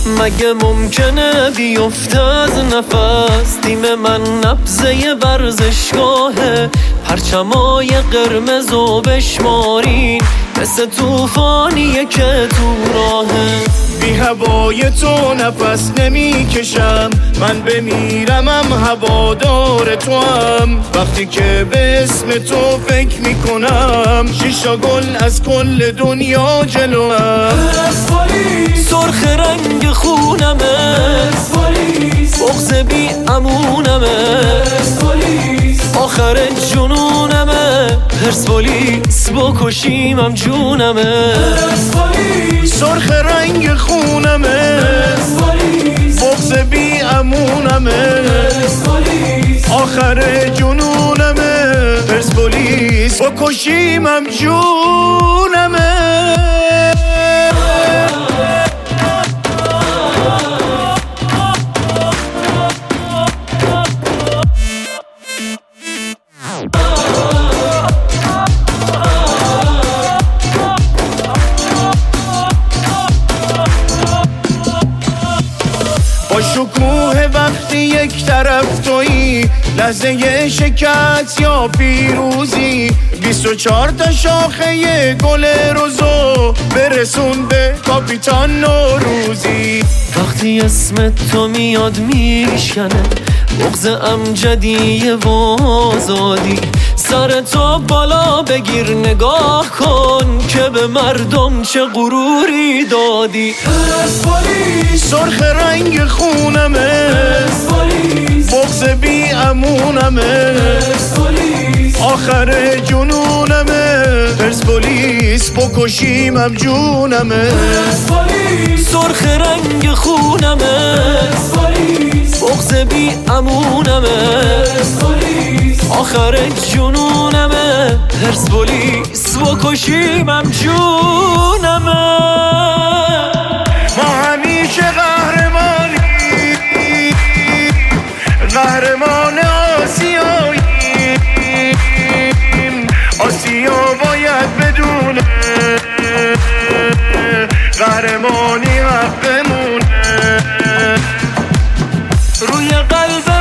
مگه ممکنه بیفته از نفس؟ تیم من نبضه ورزشگاهه، پرچمای قرمز و بشمارین مثل توفانیه که تو راهه. بی هوای تو نفس نمی کشم، من بمیرمم هوادار تو هم. وقتی که به اسم تو فکر می کنم، شیشا گل از کل دنیا جلوم. سرخ رنگ خونمه، بغض بی امونمه، آخر جنونمه، پرسپولیس بکشیمم جونمه. سرخ رنگ خونمه، بغض بی امونمه، آخر جنونمه، پرسپولیس بکشیمم جونمه. با شکوه وقتی یک طرف تویی، لحظه شکست یا پیروزی، 24 تا شاخه گل روزو برسون به کاپیتان نوروزی. وقتی اسم تو میاد میشکنه بغض امجدیه و آزادی، سر تو بالا بگیر نگاه کن که به مردم چه غروری دادی. سرخ رنگ خونمه، بغض بی امونمه، آخر جنونمه، پرسپولیس بکشیمم جونمه. سرخ رنگ خونمه، بغض بی امونمه، آخر جنونمه، پرسپولیس بکشیمم جونمه. ما همیشه قهرمان آسیاییم، آسیا باید بدونه قهرمانی حقمونه. روی قلب